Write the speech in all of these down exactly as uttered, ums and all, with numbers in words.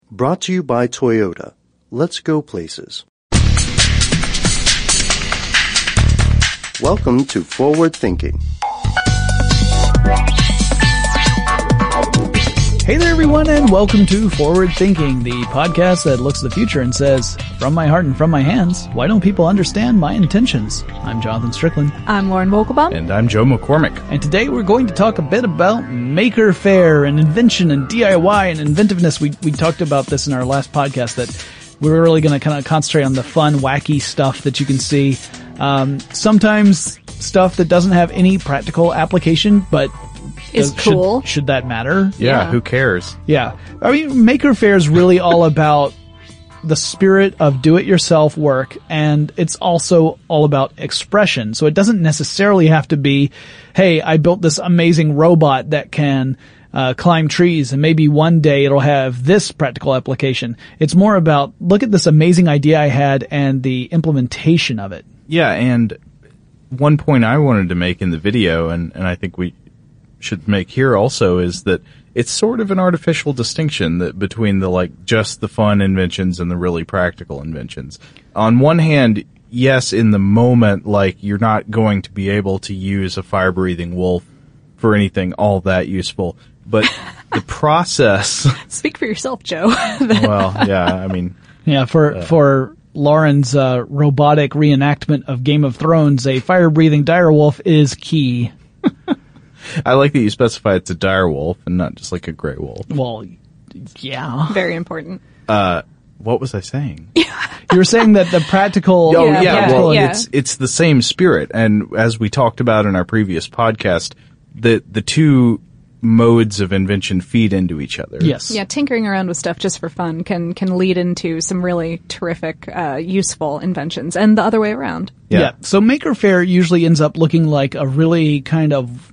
Brought to you by Toyota. Let's go places. Welcome to Forward Thinking. Hey there, everyone, and welcome to Forward Thinking, the podcast that looks at the future and says, from my heart and from my hands, why don't people understand my intentions? I'm Jonathan Strickland. I'm Lauren Vogelbaum. And I'm Joe McCormick. And today we're going to talk a bit about Maker Faire and invention and D I Y and inventiveness. We we talked about this in our last podcast, that we're really going to kind of concentrate on the fun, wacky stuff that you can see. Um, sometimes stuff that doesn't have any practical application, but is should, cool. Should that matter? Yeah, Yeah. who cares? Yeah. I mean, Maker Faire is really all about the spirit of do-it-yourself work, and it's also all about expression. So it doesn't necessarily have to be, hey, I built this amazing robot that can uh, climb trees, and maybe one day it'll have this practical application. It's more about, look at this amazing idea I had and the implementation of it. Yeah, and one point I wanted to make in the video, and, and I think we should make here also, is that it's sort of an artificial distinction that between the like just the fun inventions and the really practical inventions. On one hand, yes, in the moment, like you're not going to be able to use a fire-breathing wolf for anything all that useful, but the process. Speak for yourself, Joe. Well, yeah, I mean, Yeah, for uh, for Lauren's uh, robotic reenactment of Game of Thrones, a fire-breathing direwolf is key. I like that you specify it's a dire wolf and not just like a gray wolf. Well, yeah. Very important. Uh, what was I saying? You were saying that the practical... Oh, Yeah, yeah, yeah, well, yeah. it's it's the same spirit, and as we talked about in our previous podcast, the the two modes of invention feed into each other. Yes. Yeah, tinkering around with stuff just for fun can can lead into some really terrific, uh, useful inventions, and the other way around. Yeah. Yeah. So Maker Faire usually ends up looking like a really kind of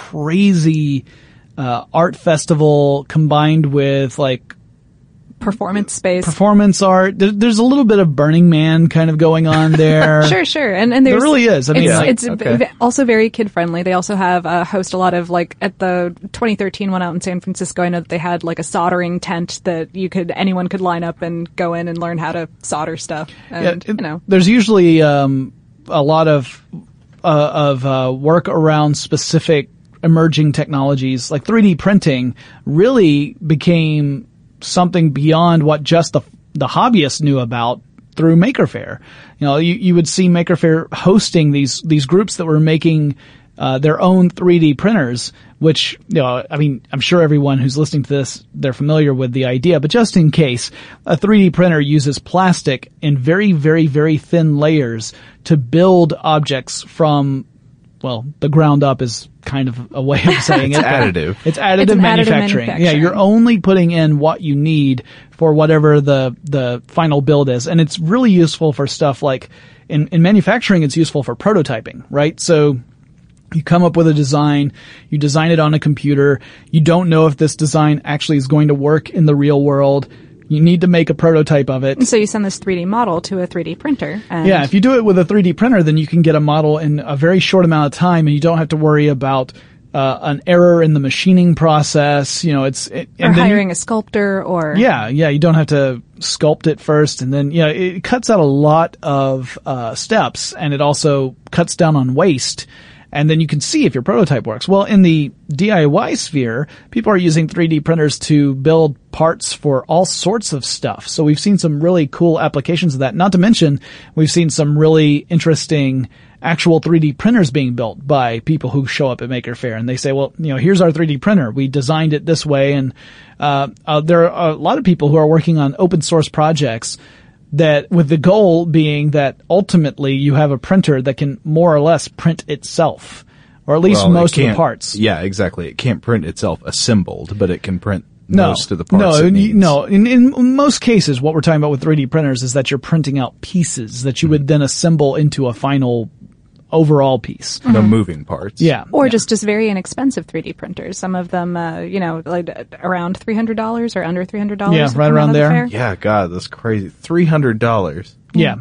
crazy uh, art festival combined with like Performance space. performance art. There, there's a little bit of Burning Man kind of going on there. Sure, sure, and and there's There really is. I mean, it's, like, it's okay. v- also very kid friendly. They also have uh, host a lot of like at the twenty thirteen one out in San Francisco. I know that they had like a soldering tent that you could anyone could line up and go in and learn how to solder stuff. And Yeah, it- you know, there's usually um, a lot of uh, of uh, work around specific emerging technologies. Like three D printing really became something beyond what just the the hobbyists knew about through Maker Faire. You know, you, you would see Maker Faire hosting these these groups that were making uh, their own three D printers, which, you know, I mean, I'm sure everyone who's listening to this, they're familiar with the idea, but just in case, a three D printer uses plastic in very, very, very thin layers to build objects from, well, the ground up is kind of a way of saying It's it. but additive. It's additive, It's an additive manufacturing. Yeah, manufacturing. you're only putting in what you need for whatever the the final build is, and it's really useful for stuff like in in manufacturing. It's useful for prototyping, right? So you come up with a design, you design it on a computer. You don't know if this design actually is going to work in the real world. You need to make a prototype of it. so you send this three D model to a three D printer. And Yeah, if you do it with a three D printer, then you can get a model in a very short amount of time, and you don't have to worry about uh, an error in the machining process. You know, it's it, or and then you- hiring a sculptor, or yeah, yeah, you don't have to sculpt it first, and then yeah, it cuts out a lot of uh, steps, and it also cuts down on waste. And then you can see if your prototype works. Well, in the D I Y sphere, people are using three D printers to build parts for all sorts of stuff. So we've seen some really cool applications of that. Not to mention, we've seen some really interesting actual three D printers being built by people who show up at Maker Faire, and they say, well, you know, here's our three D printer. We designed it this way. And uh, uh there are a lot of people who are working on open source projects that with the goal being that ultimately you have a printer that can more or less print itself, or at least Well, it most of the can't- parts. Yeah, exactly. It can't print itself assembled, but it can print No, most of the parts. no, it you- needs. no. In, in most cases, what we're talking about with three D printers is that you're printing out pieces that you would then assemble into a final overall piece. No moving parts. Yeah. or yeah. just just very inexpensive three D printers. Some of them, uh, you know, like uh, around three hundred dollars or under three hundred dollars. Yeah, right around there. Yeah, God, that's crazy. Three hundred dollars. Yeah.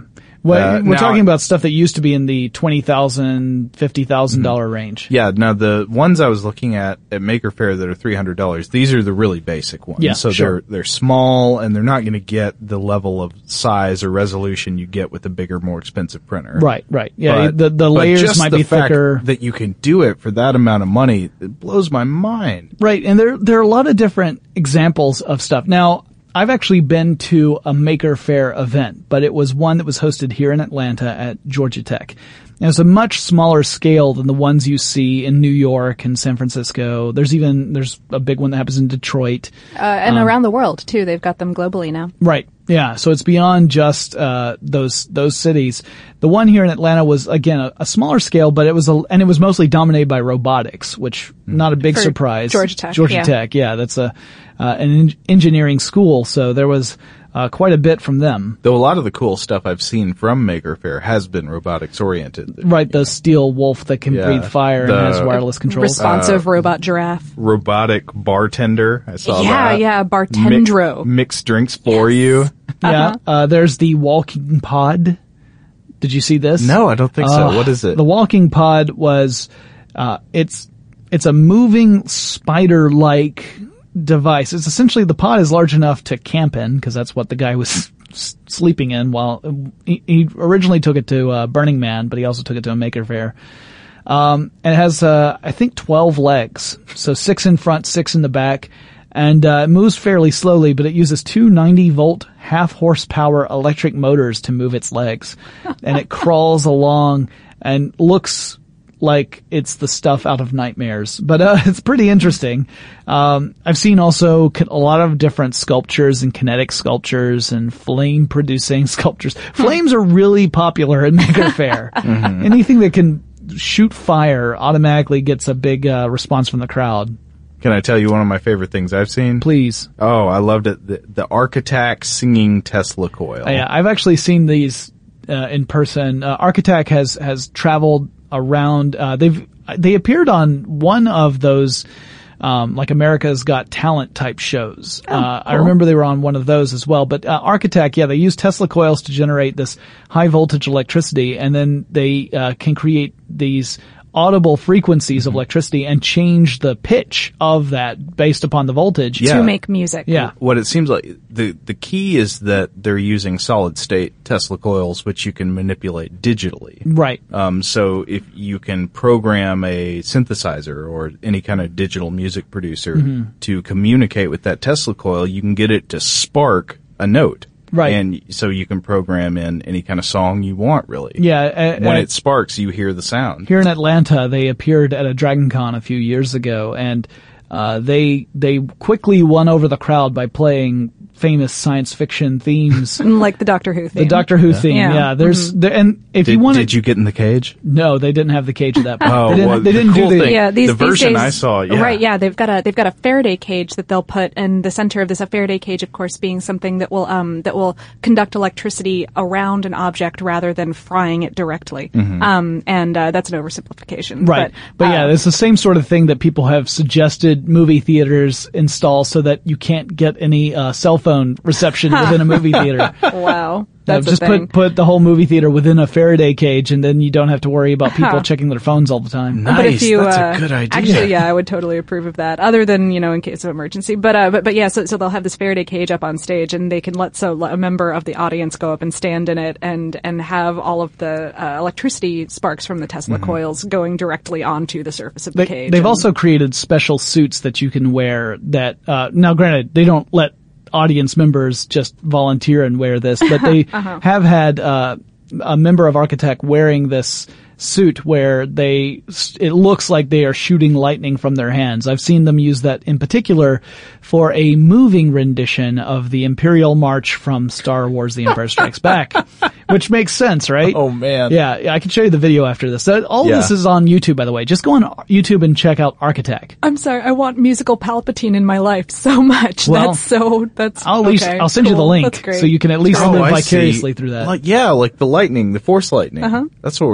Well, Uh, we're now- talking about stuff that used to be in the twenty thousand dollars, fifty thousand dollars range. Yeah, now the ones I was looking at at Maker Faire that are three hundred dollars, these are the really basic ones. Yeah, so sure. they're they're small and they're not going to get the level of size or resolution you get with a bigger, more expensive printer. Right, right. Yeah, But- the the but layers just might the be fact thicker. that you can do it for that amount of money, it blows my mind. Right, and there there are a lot of different examples of stuff. Now, I've actually been to a Maker Faire event, but it was one that was hosted here in Atlanta at Georgia Tech. And it's a much smaller scale than the ones you see in New York and San Francisco. There's even there's a big one that happens in Detroit. Uh, and around the world too. They've got them globally now. Right. Yeah. So it's beyond just uh those those cities. The one here in Atlanta was again a, a smaller scale, but it was a and it was mostly dominated by robotics, which not a big For surprise. Georgia Tech, Georgia yeah. Tech. Yeah, that's a uh, an en- engineering school, so there was uh, quite a bit from them. Though a lot of the cool stuff I've seen from Maker Faire has been robotics oriented. Right, the steel wolf that can Yeah. breathe fire The- and has wireless controls. Responsive robot giraffe. Robotic bartender. I saw Yeah, that. yeah, Mi- bartendro. mix drinks for you. Yeah. Uh, there's the walking pod. Did you see this? No, I don't think so. Uh, What is it? The walking pod was, uh, it's, it's a moving spider-like device. It's essentially, the pod is large enough to camp in, because that's what the guy was s- sleeping in while, he, he originally took it to, uh, Burning Man, but he also took it to a Maker Faire. Um, and it has, uh, I think twelve legs. So six in front, six in the back. And, uh, it moves fairly slowly, but it uses two ninety volt half horsepower electric motors to move its legs. And it crawls along and looks like it's the stuff out of nightmares. But, uh, it's pretty interesting. Um, I've seen also ki- a lot of different sculptures and kinetic sculptures and flame producing sculptures. Flames are really popular in Maker Faire. Anything that can shoot fire automatically gets a big, uh, response from the crowd. Can I tell you one of my favorite things I've seen? Please. Oh, I loved it. The, the Architect singing Tesla coil. Uh, yeah, I've actually seen these uh, in person. Uh, Architect has has traveled around. Uh, they've they appeared on one of those, um, like America's Got Talent type shows. Oh, uh, I cool. remember they were on one of those as well. But uh, Architect, yeah, they use Tesla coils to generate this high voltage electricity, and then they uh, can create these audible frequencies of electricity and change the pitch of that based upon the voltage. Yeah. To make music. Yeah. What it seems like, the, the key is that they're using solid state Tesla coils, which you can manipulate digitally. Right. Um, so if you can program a synthesizer or any kind of digital music producer Mm-hmm. to communicate with that Tesla coil, you can get it to spark a note. Right. And so you can program in any kind of song you want, really. Yeah. uh, When uh, it sparks, you hear the sound. Here in Atlanta, they appeared at a Dragon Con a few years ago, and uh, they they quickly won over the crowd by playing famous science fiction themes. Like the Doctor Who theme. The Doctor Who theme, yeah. Yeah. There's there, and if Did, you want did you get in the cage? no, they didn't have the cage at that point. Oh, they didn't, well, they the didn't cool do the thing- Yeah, these, The these version days, I saw, yeah. Right, yeah, they've got a they've got a Faraday cage that they'll put in the center of this. A Faraday cage, of course, being something that will um that will conduct electricity around an object rather than frying it directly. Um, and uh, that's an oversimplification, Right. But, But, yeah, uh, it's the same sort of thing that people have suggested movie theaters install so that you can't get any uh, cell phone reception within a movie theater. wow, Uh, that's just a thing. put put the whole movie theater within a Faraday cage, and then you don't have to worry about people checking their phones all the time. Nice. But if you, That's uh, a good idea. Actually, yeah, I would totally approve of that. Other than, you know, in case of emergency. But, uh, but, but yeah, so, so they'll have this Faraday cage up on stage, and they can let, so let a member of the audience go up and stand in it and, and have all of the, uh, electricity sparks from the Tesla coils going directly onto the surface of the They, cage. they've And- also created special suits that you can wear that, uh, now granted, they don't let audience members just volunteer and wear this, but they have had, uh, a member of Architect wearing this suit where they, it looks like they are shooting lightning from their hands. I've seen them use that in particular for a moving rendition of the Imperial March from Star Wars The Empire Strikes Back, which makes sense, right? Oh, man. Yeah, yeah, I can show you the video after this. That, all Yeah. of this is on YouTube, by the way. Just go on YouTube and check out Architect. I'm sorry, I want musical Palpatine in my life so much. Well, that's so, that's, I'll at least, okay, I'll send you the cool. link That's great. so you can at least Oh, live I vicariously see. through that. Like, yeah, like the lightning, the force lightning. Uh-huh. That's what we're talking about.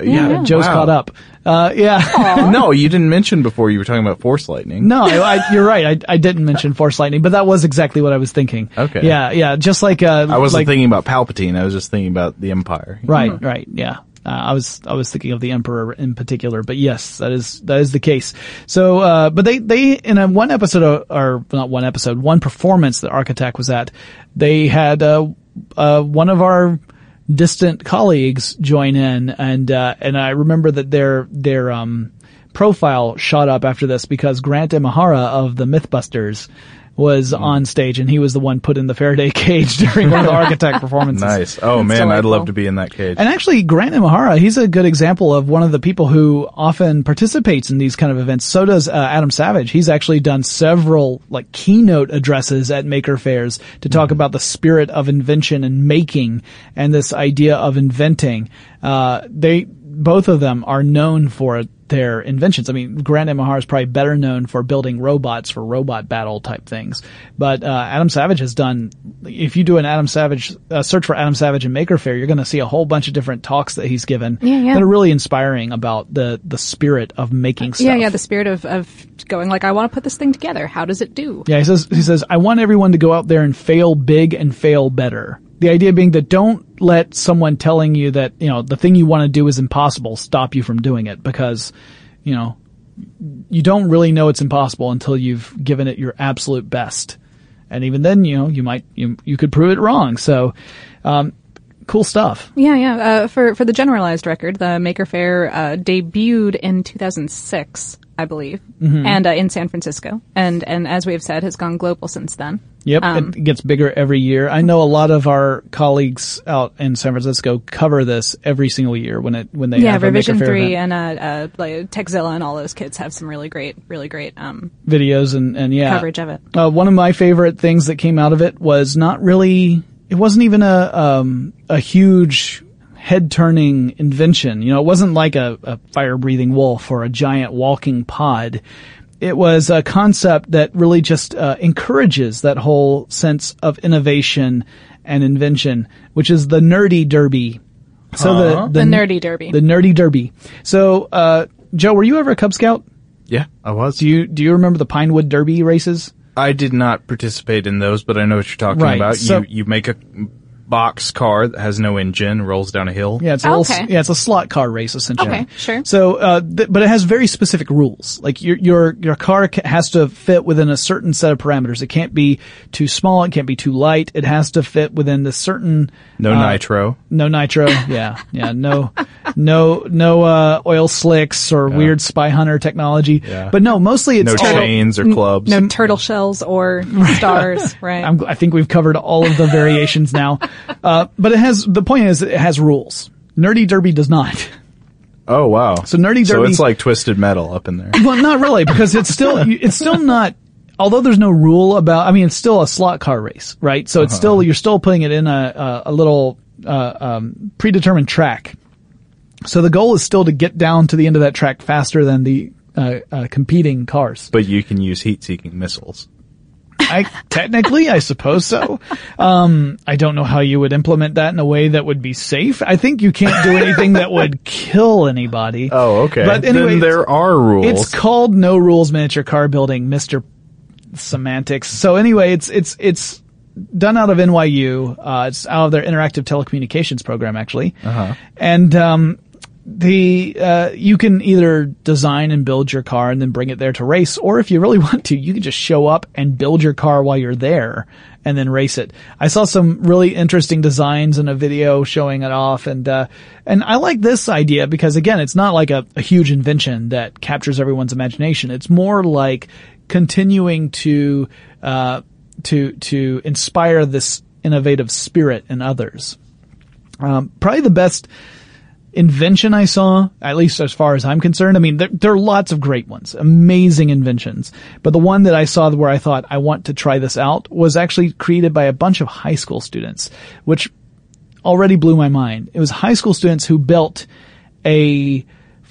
Yeah, Yeah. Joe's Wow. caught up. Uh, yeah. No, you didn't mention before you were talking about Force Lightning. No, I, I, you're right. I, I didn't mention Force Lightning, but that was exactly what I was thinking. Okay. Yeah, yeah. Just like, uh, I wasn't like, thinking about Palpatine. I was just thinking about the Empire. Right, right. Yeah. Uh, I was, I was thinking of the Emperor in particular, but yes, that is, that is the case. So, uh, but they, they, in a one episode, of, or not one episode, one performance that Arc Attack was at, they had, uh, uh, one of our distant colleagues join in, and, uh, and I remember that their, their, um, profile shot up after this because Grant Imahara of the Mythbusters was Mm. on stage, and he was the one put in the Faraday cage during one of the Arc Attack performances. Nice. Oh man, I'd delightful. love to be in that cage. And actually, Grant Imahara, he's a good example of one of the people who often participates in these kind of events. So does uh, Adam Savage. He's actually done several like keynote addresses at maker fairs to talk about the spirit of invention and making and this idea of inventing. Uh, they, both of them are known for their inventions. I mean, Grant Imahara is probably better known for building robots for robot battle type things. But, uh, Adam Savage has done, if you do an Adam Savage, uh, search for Adam Savage and Maker Faire, you're going to see a whole bunch of different talks that he's given Yeah, yeah. that are really inspiring about the, the spirit of making stuff. Yeah, yeah, the spirit of, of going like, I want to put this thing together. How does it do? Yeah, he says, he says, I want everyone to go out there and fail big and fail better. The idea being that don't let someone telling you that, you know, the thing you want to do is impossible stop you from doing it, because, you know, you don't really know it's impossible until you've given it your absolute best. And even then, you know, you might, you, you could prove it wrong. So, um, cool stuff. Yeah, yeah. Uh, for for the generalized record, the Maker Faire uh, debuted in two thousand six, I believe, Mm-hmm. and uh, in San Francisco, and and as we have said, has gone global since then. Yep, Um, it gets bigger every year. I know a lot of our colleagues out in San Francisco cover this every single year when it when they Yeah, have a Revision Maker Faire Three event. and uh, uh, like Techzilla and all those kids have some really great, really great um, Videos and and yeah, coverage of it. Uh, one of my favorite things that came out of it was not really. It wasn't even a um a huge head turning invention. You know, it wasn't like a, a fire breathing wolf or a giant walking pod. It was a concept that really just uh, encourages that whole sense of innovation and invention, which is the Nerdy Derby. So Uh-huh. the, The Nerdy Derby. The Nerdy Derby. So, uh, Joe, were you ever a Cub Scout? Yeah, I was. Do you, do you remember the Pinewood Derby races? I did not participate in those, but I know what you're talking Right, about. so- you you make a box car that has no engine, rolls down a hill. Yeah, it's a Oh, little, okay. yeah, it's a slot car race essentially. Okay, sure. So, uh, th- but it has very specific rules. Like your your your car ca- has to fit within a certain set of parameters. It can't be too small. It can't be too light. It has to fit within the certain. No uh, nitro. No nitro. Yeah, yeah. No, no, no uh, oil slicks or weird spy hunter technology. Yeah. But no, mostly it's No all- chains or clubs. No turtle shells or stars, right? I'm, I think we've covered all of the variations now. Uh, but it has, the point is it has rules. Nerdy Derby does not. Oh wow. So Nerdy So Derby- it's like Twisted Metal up in there. Well, not really, because it's still, it's still not, although there's no rule about, I mean, it's still a slot car race, right? So it's still, you're still putting it in a, a, a little, uh, um, predetermined track. So the goal is still to get down to the end of that track faster than the, uh, uh, competing cars. But you can use heat-seeking missiles. I technically, I suppose so. Um, I don't know how you would implement that in a way that would be safe. I think you can't do anything that would kill anybody. Oh, okay. But anyway, then there are rules. it's called No Rules Miniature Car Building, Mister Semantics. So anyway, it's it's it's done out of N Y U. Uh, it's out of their interactive telecommunications program, actually. Uh-huh. And um, the uh, you can either design and build your car and then bring it there to race, or if you really want to, you can just show up and build your car while you're there and then race it. I saw some really interesting designs in a video showing it off, and uh, and I like this idea because again, it's not like a, a huge invention that captures everyone's imagination. It's more like continuing to uh, to to inspire this innovative spirit in others. Um, probably the best invention I saw, at least as far as I'm concerned. I mean, there, there are lots of great ones, amazing inventions. But the one that I saw where I thought I want to try this out was actually created by a bunch of high school students, which already blew my mind. It was high school students who built a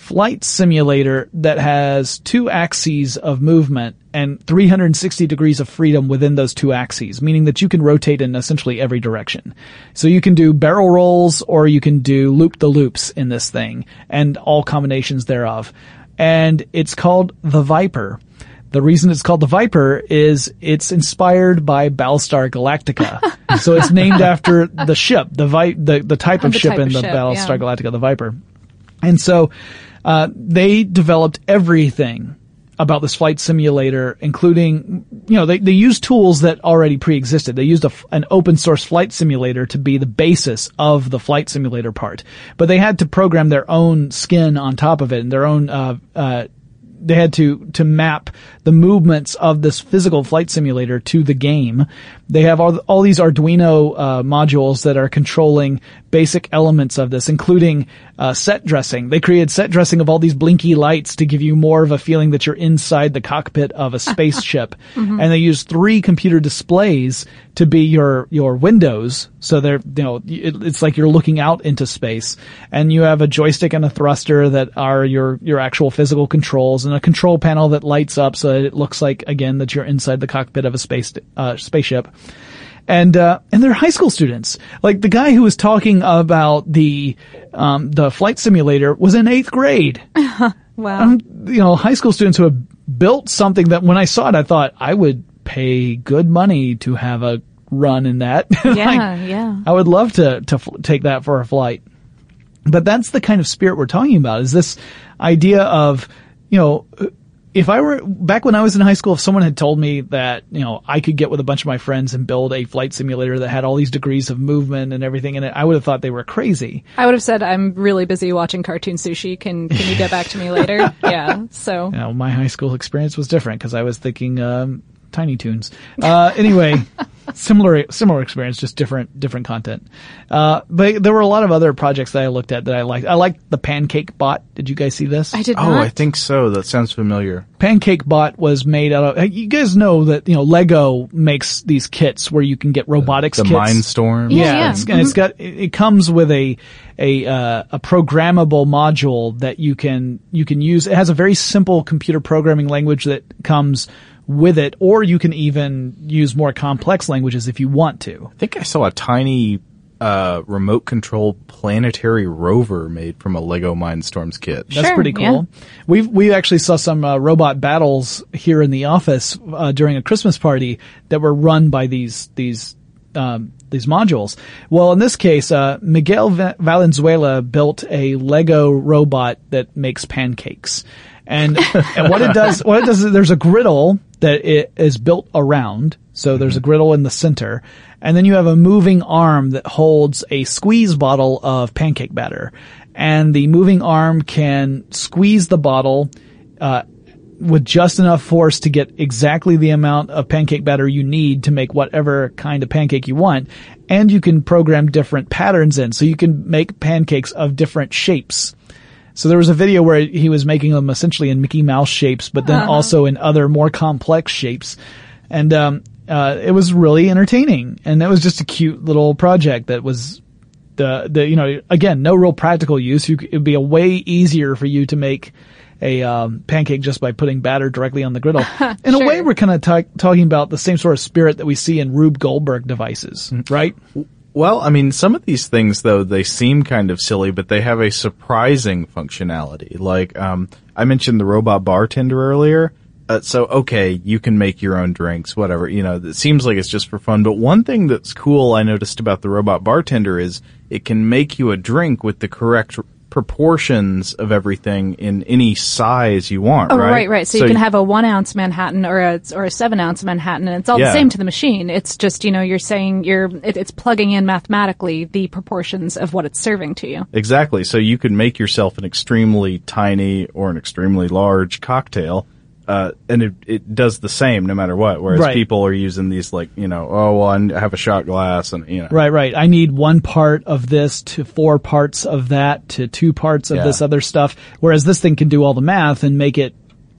flight simulator that has two axes of movement and three hundred sixty degrees of freedom within those two axes, meaning that you can rotate in essentially every direction. So you can do barrel rolls or you can do loop-the-loops in this thing and all combinations thereof. And it's called the Viper. The reason it's called the Viper is it's inspired by Battlestar Galactica. So it's named after the ship, the vi- the, the type of the ship type in of the ship, Battlestar yeah. Galactica, the Viper. And so, uh, they developed everything about this flight simulator, including, you know, they, they used tools that already pre-existed. They used a, an open source flight simulator to be the basis of the flight simulator part. But they had to program their own skin on top of it and their own, uh, uh, they had to, to map the movements of this physical flight simulator to the game. They have all, all these Arduino, uh, modules that are controlling basic elements of this, including, uh, set dressing. They created set dressing of all these blinky lights to give you more of a feeling that you're inside the cockpit of a spaceship. Mm-hmm. And they use three computer displays to be your, your windows. So they're, you know, it, it's like you're looking out into space. And you have a joystick and a thruster that are your, your actual physical controls and a control panel that lights up so that it looks like, again, that you're inside the cockpit of a space, uh, spaceship. And, uh, and they're high school students. Like the guy who was talking about the, um, the flight simulator was in eighth grade. Wow. Um, you know, high school students who have built something that when I saw it, I thought I would pay good money to have a run in that. Yeah, like, yeah. I would love to, to f- take that for a flight. But that's the kind of spirit we're talking about, is this idea of, you know, if I were, back when I was in high school, if someone had told me that, you know, I could get with a bunch of my friends and build a flight simulator that had all these degrees of movement and everything in it, I would have thought they were crazy. I would have said, I'm really busy watching Cartoon Sushi. Can, can you get back to me later? Yeah. So. You know, my high school experience was different because I was thinking, um, Tiny Toons. Uh, anyway, similar, similar experience, just different, different content. Uh, but there were a lot of other projects that I looked at that I liked. I liked the Pancake Bot. Did you guys see this? I did Oh, not. I think so. That sounds familiar. Pancake Bot was made out of, you guys know that, you know, Lego makes these kits where you can get robotics The kits. Mindstorm. Yeah, yeah. It's, and it's got, it, it comes with a, a, uh, a programmable module that you can, you can use. It has a very simple computer programming language that comes with it, or you can even use more complex languages if you want to. I think I saw a tiny uh remote control planetary rover made from a Lego Mindstorms kit. That's Sure, pretty cool. yeah. We've, we actually saw some uh, robot battles here in the office uh, during a Christmas party that were run by these, these, um, these modules. Well, in this case, uh, Miguel Va- Valenzuela built a Lego robot that makes pancakes. And, and what it does, what it does is there's a griddle that it is built around. So there's a griddle in the center. And then you have a moving arm that holds a squeeze bottle of pancake batter. And the moving arm can squeeze the bottle, uh, with just enough force to get exactly the amount of pancake batter you need to make whatever kind of pancake you want. And you can program different patterns in. So you can make pancakes of different shapes. So there was a video where he was making them essentially in Mickey Mouse shapes, but then uh-huh. also in other more complex shapes. And, um, uh, it was really entertaining. And that was just a cute little project that was the, the, you know, again, no real practical use. You, it would be a way easier for you to make a, um, pancake just by putting batter directly on the griddle. In Sure. a way, we're kind of ta- talking about the same sort of spirit that we see in Rube Goldberg devices, right? Well, I mean, some of these things, though, they seem kind of silly, but they have a surprising functionality. Like, um, I mentioned the robot bartender earlier. Uh, so, okay, you can make your own drinks, whatever. You know, it seems like it's just for fun. But one thing that's cool I noticed about the robot bartender is it can make you a drink with the correct proportions of everything in any size you want, Oh, right? right, right. So, So you can y- have a one ounce Manhattan or a or a seven ounce Manhattan, and it's all Yeah. the same to the machine. It's just, you know, you're saying you're it, it's plugging in mathematically the proportions of what it's serving to you. Exactly. So you can make yourself an extremely tiny or an extremely large cocktail, uh, and it, it does the same no matter what. Whereas Right. people are using these like, you know, oh, well, I have a shot glass and, you know. Right, right. I need one part of this to four parts of that to two parts of Yeah. this other stuff. Whereas this thing can do all the math and make it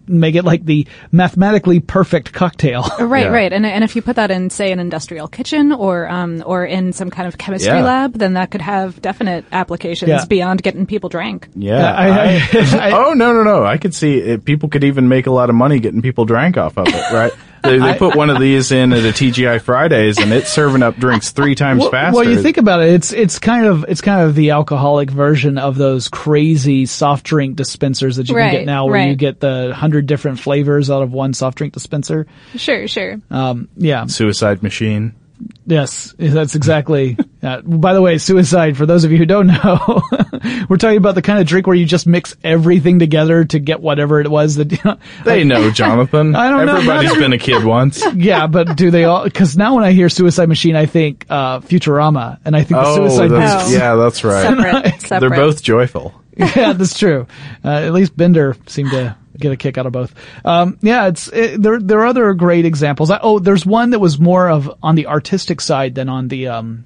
make it like the mathematically perfect cocktail. Right, Yeah. right. And and if you put that in, say, an industrial kitchen or um or in some kind of chemistry Yeah. lab, then that could have definite applications Yeah. beyond getting people drank. Yeah. I- I- I- oh no no no! I could see it, people could even make a lot of money getting people drank off of it, right? They, they put one of these in at a T G I Fridays, and it's serving up drinks three times Well, faster. well, you think about it, it's it's kind of it's kind of the alcoholic version of those crazy soft drink dispensers that you can Right, get now, where right. you get the hundred different flavors out of one soft drink dispenser. Sure, sure. Um, yeah, Suicide Machine. yes, that's exactly. Uh, by the way, suicide. For those of you who don't know, we're talking about the kind of drink where you just mix everything together to get whatever it was that. You know, They know, Jonathan. I don't know. Everybody's been a kid once. yeah, but do they all? Because now when I hear Suicide Machine, I think uh Futurama, and I think the Oh, Suicide that's, Oh. yeah, that's right. Separate, separate. They're both joyful. yeah, that's true. Uh, at least Bender seemed to get a kick out of both. Um, yeah, it's it, there. There are other great examples. I, oh, there's one that was more of on the artistic side than on the um,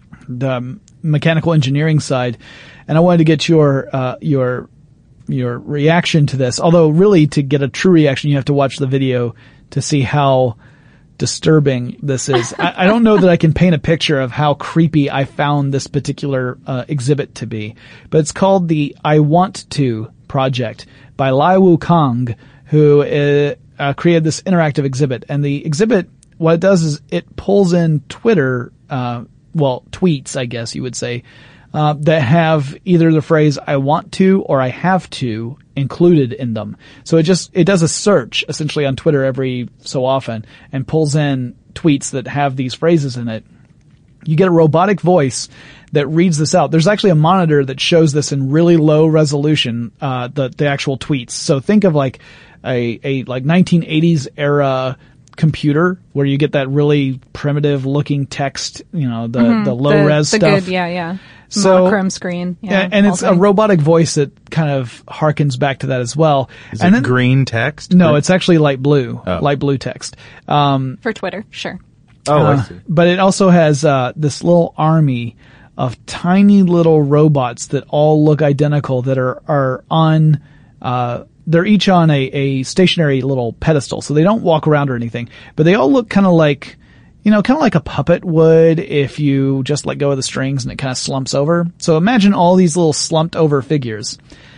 the mechanical engineering side, and I wanted to get your uh, your your reaction to this. Although, really, to get a true reaction, you have to watch the video to see how disturbing this is. I, I don't know that I can paint a picture of how creepy I found this particular uh, exhibit to be, but it's called the I Want To Project by Lai Wu Kang, who uh, uh, created this interactive exhibit. And the exhibit, what it does is it pulls in Twitter, uh, well, tweets, I guess you would say, uh, that have either the phrase I want to or I have to included in them. So it just, it does a search essentially on Twitter every so often and pulls in tweets that have these phrases in it. You get a robotic voice that reads this out. There's actually a monitor that shows this in really low resolution, uh, the, the actual tweets. So think of like a, a like nineteen eighties era computer where you get that really primitive looking text, you know, the, Mm-hmm. the low the, res the stuff. Good, yeah, yeah. So- Monochrome screen. Yeah, and, and all it's a thing. robotic voice that kind of harkens back to that as well. Is and it then, green text? no, it's actually light blue, Oh. light blue text. Um, For Twitter, sure. Oh, I uh, see. but it also has uh, this little army of tiny little robots that all look identical that are are on uh they're each on a, a stationary little pedestal, so they don't walk around or anything, but they all look kind of like, you know, kind of like a puppet would if you just let go of the strings and it kind of slumps over. So imagine all these little slumped over figures.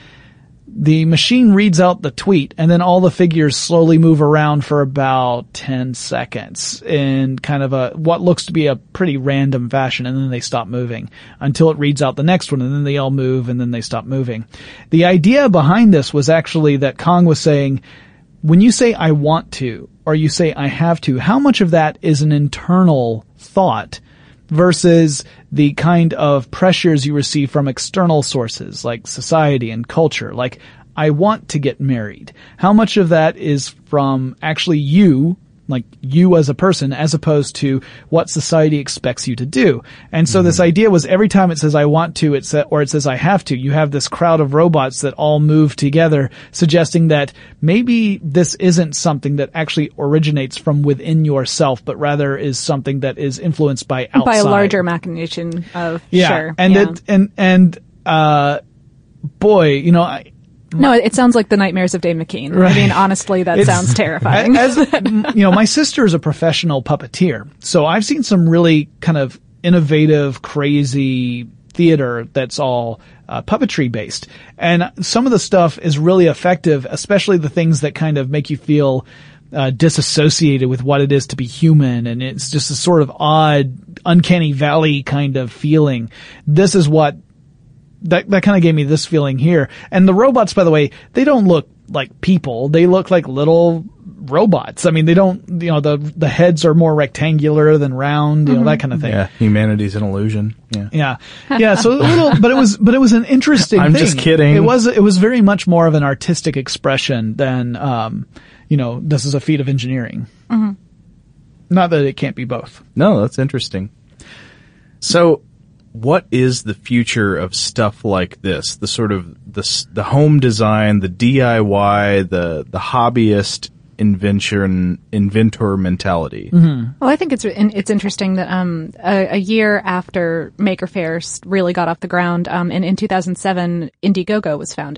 The machine reads out the tweet, and then all the figures slowly move around for about ten seconds in kind of a, what looks to be a pretty random fashion, and then they stop moving until it reads out the next one, and then they all move, and then they stop moving. The idea behind this was actually that Kong was saying, when you say I want to, or you say I have to, how much of that is an internal thought versus the kind of pressures you receive from external sources like society and culture? Like, I want to get married. How much of that is from actually you, like you as a person, as opposed to what society expects you to do? And so mm-hmm. this idea was every time it says I want to, it sa- or it says I have to, you have this crowd of robots that all move together, suggesting that maybe this isn't something that actually originates from within yourself, but rather is something that is influenced by outside. By a larger machination of, yeah. sure. And yeah. it, and, and, uh, boy, you know, I, No, it sounds like the nightmares of Dave McKean. Right. I mean, honestly, that It's- sounds terrifying. As, you know, my sister is a professional puppeteer, so I've seen some really kind of innovative, crazy theater that's all uh, puppetry based, and some of the stuff is really effective, especially the things that kind of make you feel uh, disassociated with what it is to be human, and it's just a sort of odd, uncanny valley kind of feeling. This is what That, that kind of gave me this feeling here. And the robots, by the way, they don't look like people. They look like little robots. I mean, they don't, you know, the, the heads are more rectangular than round, you know, that kind of thing. Yeah, humanity's an illusion. Yeah. Yeah. Yeah. So a little, but it was, but it was an interesting I'm thing. just kidding. It was, it was very much more of an artistic expression than, um, you know, this is a feat of engineering. Mm-hmm. Not that it can't be both. No, that's interesting. So, what is the future of stuff like this? The sort of the the home design, the D I Y, the the hobbyist invention inventor mentality. Well, I think it's it's interesting that um a, a year after Maker Faire really got off the ground, um, and in two thousand seven, Indiegogo was founded.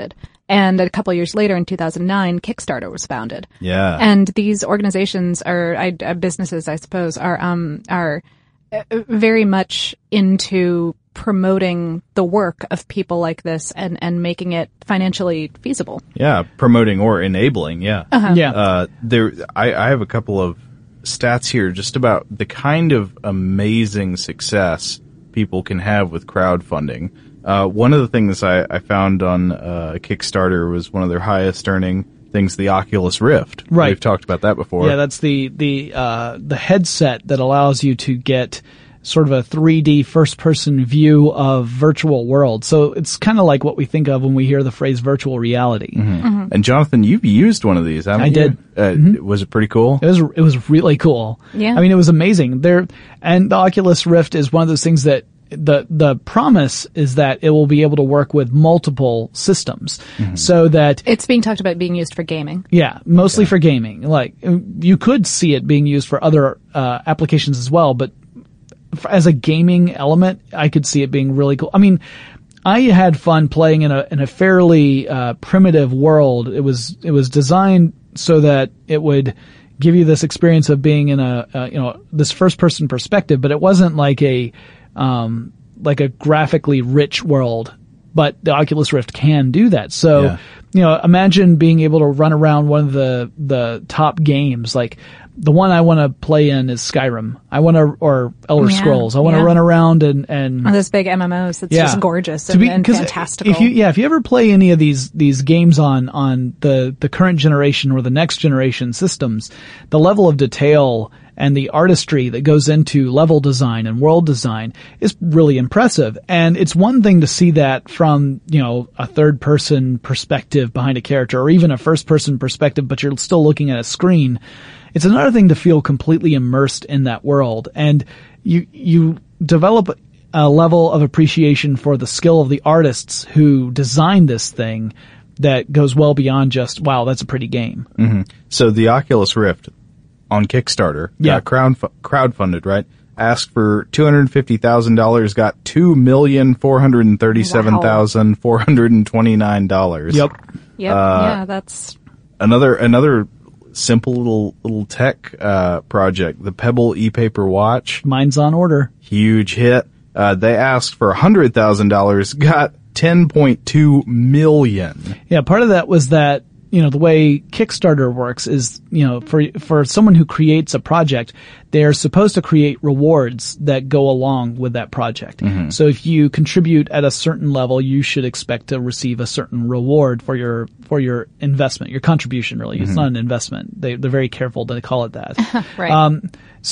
And a couple years later, in two thousand nine, Kickstarter was founded. Yeah. And these organizations or uh, businesses, I suppose, are um are uh, very much into promoting the work of people like this and and making it financially feasible. Yeah, promoting or enabling. Yeah. Uh-huh. Yeah. Uh, there, I, I have a couple of stats here just about the kind of amazing success people can have with crowdfunding. Uh, one of the things I, I found on uh, Kickstarter was one of their highest earning things, the Oculus Rift. Right. We've talked about that before. Yeah, that's the the uh, the headset that allows you to get sort of a three D first-person view of virtual world. So it's kind of like what we think of when we hear the phrase virtual reality. Mm-hmm. Mm-hmm. And Jonathan, you've used one of these, haven't I you? did. Uh, Mm-hmm. Was it pretty cool? It was it was really cool. Yeah. I mean, it was amazing. There and the Oculus Rift is one of those things that the the promise is that it will be able to work with multiple systems, Mm-hmm. so that It's being talked about being used for gaming. yeah, mostly for gaming. Like you could see it being used for other uh, applications as well, but f- as a gaming element, I could see it being really cool. I mean, I had fun playing in a in a fairly uh, primitive world. It was it was designed so that it would give you this experience of being in a uh, you know this first person perspective, but it wasn't like a um, like a graphically rich world. But the Oculus Rift can do that. So, Yeah. you know, imagine being able to run around one of the, the top games. Like, the one I want to play in is Skyrim. I want to, or Elder Yeah, Scrolls. I want to yeah. run around and, and. One of those big M M Os that's Yeah. just gorgeous To and, be- and 'cause fantastical. If you, yeah, if you ever play any of these, these games on, on the, the current generation or the next generation systems, the level of detail and the artistry that goes into level design and world design is really impressive. And it's one thing to see that from, you know, a third person perspective behind a character or even a first person perspective, but you're still looking at a screen. It's another thing to feel completely immersed in that world. And you, you develop a level of appreciation for the skill of the artists who designed this thing that goes well beyond just, wow, that's a pretty game. Mm-hmm. So the Oculus Rift on Kickstarter Yeah. got crowd crowdfunded, right? Asked for two hundred fifty thousand dollars, got two million four hundred thirty-seven thousand four hundred twenty-nine dollars. Yep. Yep. Uh, yeah, that's Another another simple little little tech uh, project, the Pebble e-paper watch, Mine's on order. huge hit. Uh, they asked for one hundred thousand dollars, got ten point two million. Yeah, part of that was that, you know, the way Kickstarter works is, you know, for, for someone who creates a project, they're supposed to create rewards that go along with that project. So if you contribute at a certain level, you should expect to receive a certain reward for your, for your investment, your contribution really. It's not an investment. They, they're very careful to call it that. right. Um,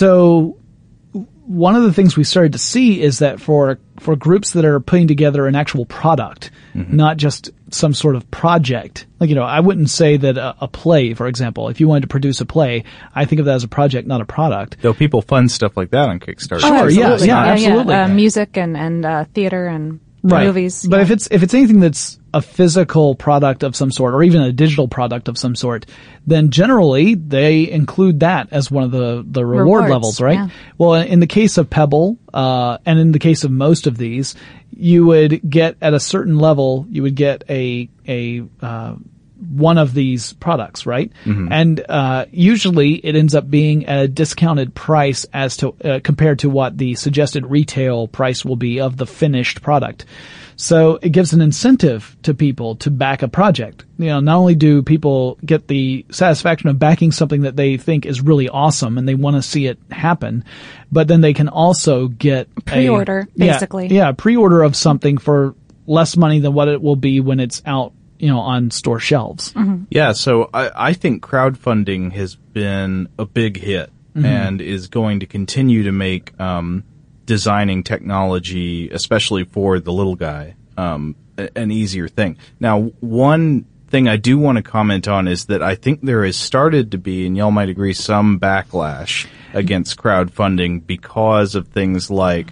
so one of the things we started to see is that for for groups that are putting together an actual product, not just some sort of project, like, you know, I wouldn't say that a, a play, for example, if you wanted to produce a play, I think of that as a project, not a product. Though people fund stuff like that on Kickstarter. Sure, Oh, yeah, absolutely. yeah, absolutely. Uh, music and and uh, theater and Right. movies. But yeah. if it's if it's anything that's a physical product of some sort, or even a digital product of some sort, then generally they include that as one of the the reward Rewards, levels, right? yeah. Well, in the case of Pebble, uh, and in the case of most of these, you would get at a certain level, you would get a a uh, one of these products, right? And uh, usually it ends up being at a discounted price as to uh, compared to what the suggested retail price will be of the finished product. So it gives an incentive to people to back a project. You know, not only do people get the satisfaction of backing something that they think is really awesome and they want to see it happen, but then they can also get a Pre-order, yeah, basically. Yeah, pre-order of something for less money than what it will be when it's out, you know, on store shelves. Yeah, so I, I think crowdfunding has been a big hit and is going to continue to make um, designing technology, especially for the little guy, um, a- an easier thing. Now, one thing I do want to comment on is that I think there has started to be, and y'all might agree, some backlash against crowdfunding because of things like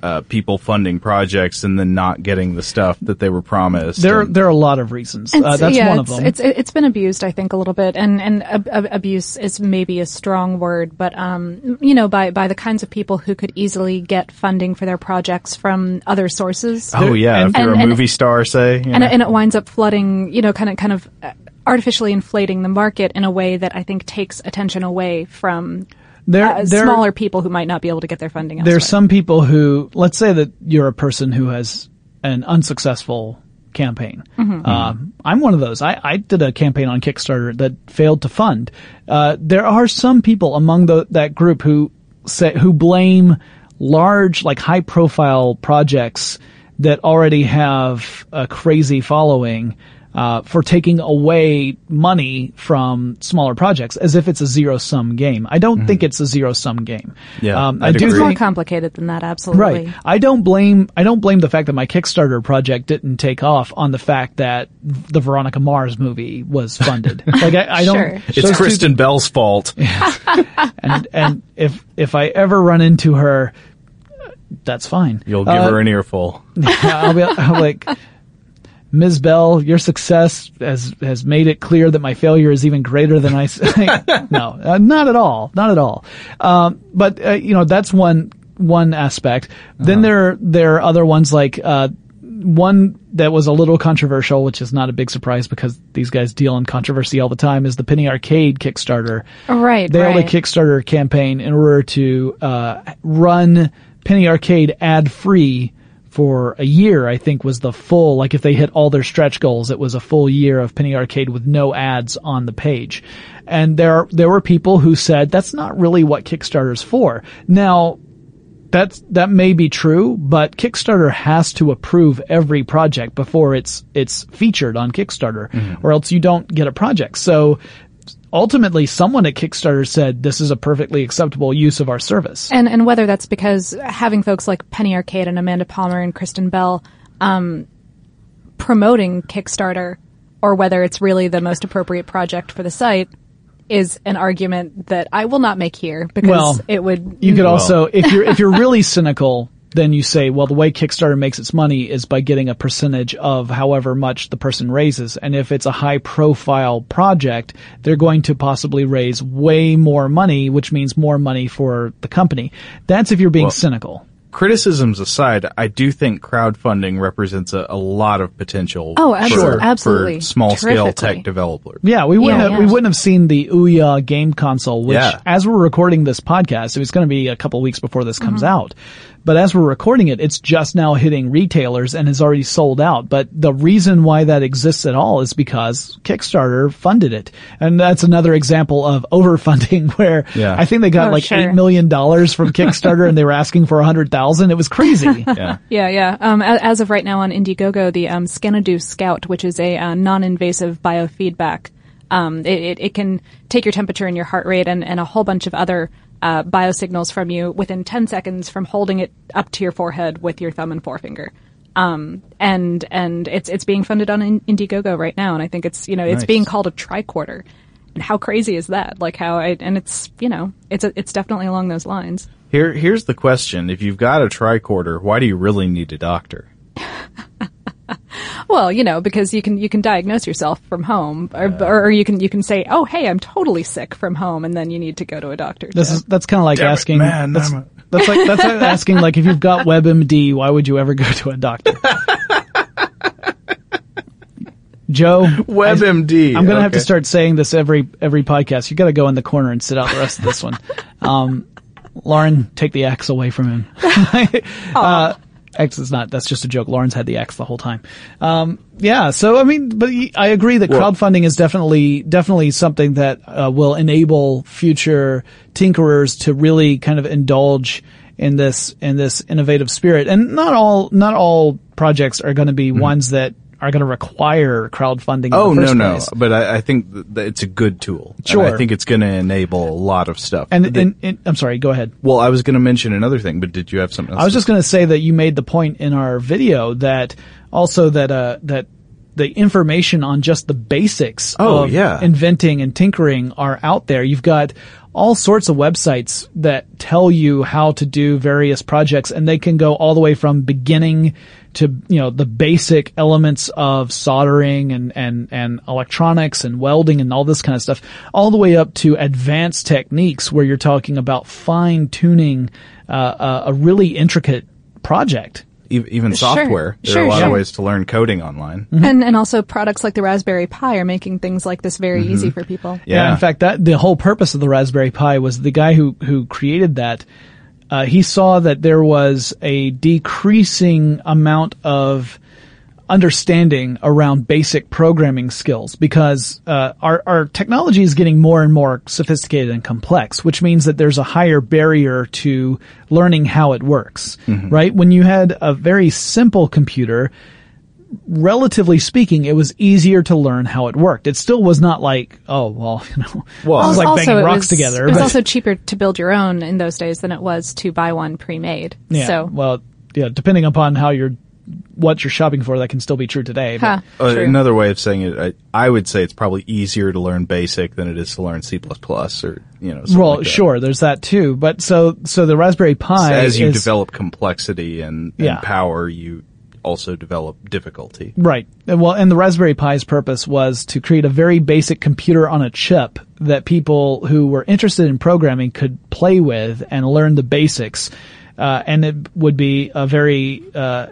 uh, people funding projects and then not getting the stuff that they were promised. There, and, there are a lot of reasons. Uh, It's- that's yeah, one of it's, them. It's it's been abused, I think, a little bit, and and ab- ab- abuse is maybe a strong word, but um, you know, by by the kinds of people who could easily get funding for their projects from other sources. oh yeah, and- if you're and- a and- movie star, say, you and, know. it- and it winds up flooding, you know, kind of kind of uh, artificially inflating the market in a way that I think takes attention away from There, uh, there- smaller people who might not be able to get their funding elsewhere. There's some people who, let's say that you're a person who has an unsuccessful campaign. Mm-hmm. Um, I'm one of those. I, I did a campaign on Kickstarter that failed to fund. Uh, there are some people among the, that group who say, who blame large, like high profile projects that already have a crazy following uh, for taking away money from smaller projects as if it's a zero-sum game. I don't think it's a zero-sum game. Yeah, um, I I'd do It's agree. more think, complicated than that, absolutely. right. I don't blame, I don't blame the fact that my Kickstarter project didn't take off on the fact that the Veronica Mars movie was funded. Like I, I don't, Sure. It's those two- Kristen Bell's fault. and, and if, if I ever run into her, that's fine. You'll give Uh, her an earful. I'll be I'll be like, Miz Bell, your success has has made it clear that my failure is even greater than I. s- no, uh, not at all, not at all. Um, but uh, you know, that's one one aspect. Then there there are other ones like uh, one that was a little controversial, which is not a big surprise because these guys deal in controversy all the time. Is the Penny Arcade Kickstarter? Right, They held a right. Kickstarter campaign in order to uh, run Penny Arcade ad free for a year. I think was the full, like if they hit all their stretch goals, it was a full year of Penny Arcade with no ads on the page. And there, there were people who said that's not really what Kickstarter's for. Now, that's, that may be true, but Kickstarter has to approve every project before it's, it's featured on Kickstarter, or else you don't get a project. So, ultimately, someone at Kickstarter said this is a perfectly acceptable use of our service. And and whether that's because having folks like Penny Arcade and Amanda Palmer and Kristen Bell um, promoting Kickstarter, or whether it's really the most appropriate project for the site, is an argument that I will not make here because Well, it would. You could also, if you're if you're really cynical, then you say, well, the way Kickstarter makes its money is by getting a percentage of however much the person raises. And if it's a high profile project, they're going to possibly raise way more money, which means more money for the company. That's if you're being Well, cynical. Criticisms aside, I do think crowdfunding represents a, a lot of potential Oh, abso- for, absolutely. for small scale Terrifically. tech developers. Yeah, we wouldn't Yeah, have, yeah. we wouldn't have seen the Ouya game console, which Yeah. as we're recording this podcast, it was going to be a couple weeks before this comes Mm-hmm. out. But as we're recording it, it's just now hitting retailers and has already sold out. But the reason why that exists at all is because Kickstarter funded it. And that's another example of overfunding where Yeah. I think they got Oh, like sure. eight million dollars from Kickstarter and they were asking for a hundred thousand. It was crazy. Yeah. Yeah, yeah. Um, a- as of right now on Indiegogo, the um, Scanadu Scout, which is a uh, non-invasive biofeedback, um, it, it, it can take your temperature and your heart rate and, and a whole bunch of other uh, biosignals from you within ten seconds from holding it up to your forehead with your thumb and forefinger. Um, and and it's it's being funded on In- Indiegogo right now, and I think it's you know it's Nice. being called a tricorder. And how crazy is that? Like how I and it's you know it's a, it's definitely along those lines. Here, here's the question. If you've got a tricorder, why do you really need a doctor? Well, you know, because you can you can diagnose yourself from home, or, or you can you can say, "Oh, hey, I'm totally sick" from home, and then you need to go to a doctor. This to- is that's kind of like Damn it, asking. man, that's, I'm a- that's like that's like asking like if you've got WebMD, why would you ever go to a doctor? Joe, WebMD. I'm gonna have to okay. start saying this every every podcast. You got to go in the corner and sit out the rest of this one. Um, Lauren, take the axe away from him. uh, X is not. That's just a joke. Lauren's had the axe the whole time. Um, yeah. So I mean, but I agree that Well- crowdfunding is definitely definitely something that uh, will enable future tinkerers to really kind of indulge in this in this innovative spirit. And not all not all projects are going to be ones that are going to require crowdfunding. In Oh, the no, first no. place. But I, I think th- that it's a good tool. And Sure. I think it's going to enable a lot of stuff. And, The- and, and I'm sorry. Go ahead. well, I was going to mention another thing, but did you have something else? I was to just going to say that you made the point in our video that also that uh that the information on just the basics Oh, of yeah. inventing and tinkering are out there. You've got all sorts of websites that tell you how to do various projects, and they can go all the way from beginning to, you know, the basic elements of soldering and, and, and electronics and welding and all this kind of stuff, all the way up to advanced techniques where you're talking about fine tuning, uh, a, a really intricate project. Even Sure, software. There sure, are a lot sure. of ways to learn coding online. Mm-hmm. And and also products like the Raspberry Pi are making things like this very easy for people. Yeah. Yeah. In fact, that the whole purpose of the Raspberry Pi was the guy who who created that. Uh, he saw that there was a decreasing amount of understanding around basic programming skills because uh, our our technology is getting more and more sophisticated and complex, which means that there's a higher barrier to learning how it works. Mm-hmm. Right? When you had a very simple computer, relatively speaking, it was easier to learn how it worked. It still was not like, oh, well, you know, Well, it was like also, banging it rocks was, together. It was but- also cheaper to build your own in those days than it was to buy one pre-made. yeah, So, well, yeah, depending upon how you're, what you're shopping for, that can still be true today. But, huh, Uh, true. another way of saying it, I, I would say it's probably easier to learn BASIC than it is to learn C plus plus or, you know, something well, like that. sure, there's that too. But so, so the Raspberry Pi As you is, develop complexity and, and Yeah. power, you also develop difficulty. Right. And Well, and the Raspberry Pi's purpose was to create a very basic computer on a chip that people who were interested in programming could play with and learn the basics. Uh, and it would be a very, uh,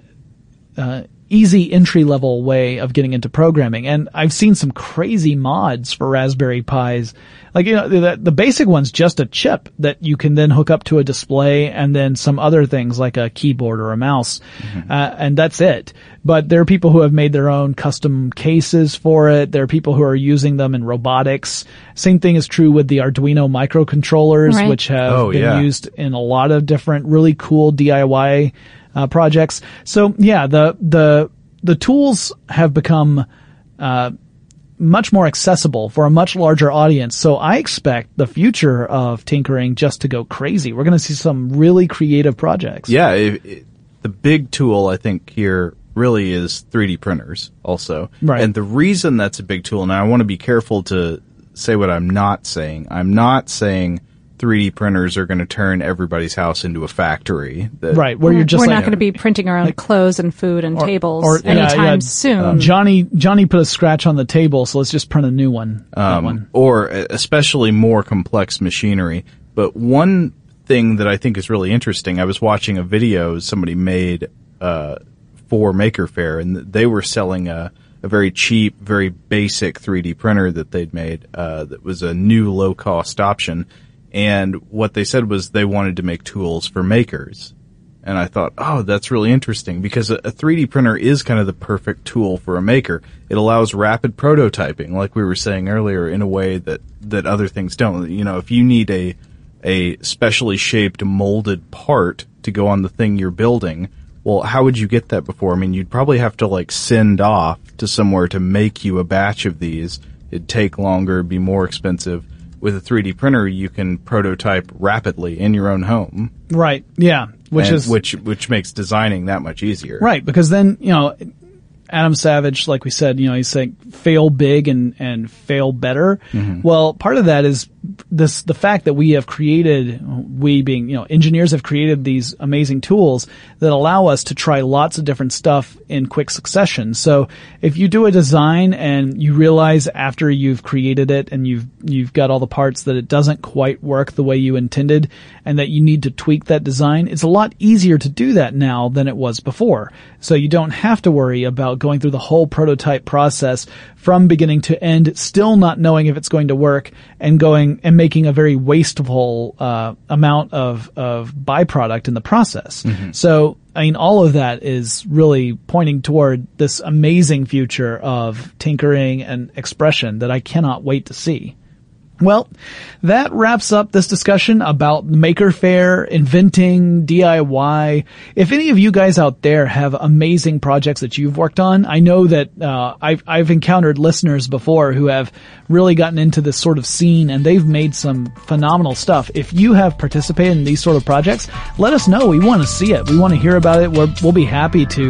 uh, easy entry level way of getting into programming. And I've seen some crazy mods for Raspberry Pis. Like, you know, the, the basic one's just a chip that you can then hook up to a display and then some other things like a keyboard or a mouse. Mm-hmm. Uh, and that's it. But there are people who have made their own custom cases for it. There are people who are using them in robotics. Same thing is true with the Arduino microcontrollers, Right. which have Oh, been yeah. used in a lot of different really cool D I Y Uh, projects. So yeah, the, the, the tools have become, uh, much more accessible for a much larger audience. So I expect the future of tinkering just to go crazy. We're going to see some really creative projects. Yeah, it, it, the big tool I think here really is three D printers also. Right. And the reason that's a big tool, now I want to be careful to say what I'm not saying. I'm not saying three D printers are going to turn everybody's house into a factory. That, Right. Where you're just We're like, not going to be printing our own clothes and food and tables or- yeah, anytime yeah, soon. Johnny, Johnny put a scratch on the table, so let's just print a new one. That one. Um, or especially more complex machinery. But one thing that I think is really interesting, I was watching a video somebody made uh, for Maker Faire, and they were selling a, a very cheap, very basic three D printer that they'd made uh, that was a new low-cost option. And what they said was they wanted to make tools for makers. And I thought, oh, that's really interesting because a, a three D printer is kind of the perfect tool for a maker. It allows rapid prototyping, like we were saying earlier, in a way that, that other things don't. You know, if you need a, a specially shaped molded part to go on the thing you're building, well, how would you get that before? I mean, you'd probably have to like send off to somewhere to make you a batch of these. It'd take longer, be more expensive. With a three D printer, you can prototype rapidly in your own home. Right. Yeah. Which and- is, which which makes designing that much easier. right. Because then, you know, Adam Savage, like we said, you know, he's saying fail big and, and fail better. Mm-hmm. Well, part of that is this, the fact that we have created, we being, you know, engineers have created these amazing tools that allow us to try lots of different stuff in quick succession. So if you do a design and you realize after you've created it and you've, you've got all the parts that it doesn't quite work the way you intended and that you need to tweak that design, it's a lot easier to do that now than it was before. So you don't have to worry about going through the whole prototype process from beginning to end, still not knowing if it's going to work and going and making a very wasteful, uh, amount of, of byproduct in the process. Mm-hmm. So, I mean, all of that is really pointing toward this amazing future of tinkering and expression that I cannot wait to see. Well, that wraps up this discussion about Maker Faire, inventing, D I Y. If any of you guys out there have amazing projects that you've worked on, I know that uh, I've, I've encountered listeners before who have really gotten into this sort of scene and they've made some phenomenal stuff. If you have participated in these sort of projects, let us know. We want to see it. We want to hear about it. We're, we'll be happy to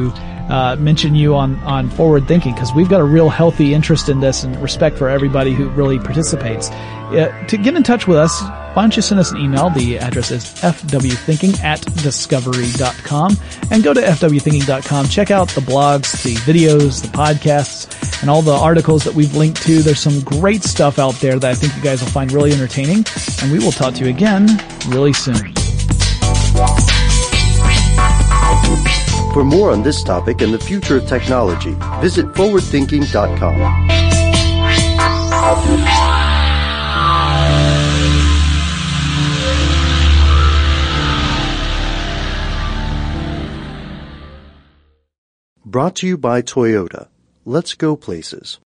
uh, mention you on, on Forward Thinking, because we've got a real healthy interest in this and respect for everybody who really participates. Uh, to get in touch with us, why don't you send us an email? The address is f w thinking at discovery dot com, and go to f w thinking dot com. Check out the blogs, the videos, the podcasts, and all the articles that we've linked to. There's some great stuff out there that I think you guys will find really entertaining, and we will talk to you again really soon. For more on this topic and the future of technology, visit forward thinking dot com. Brought to you by Toyota. Let's go places.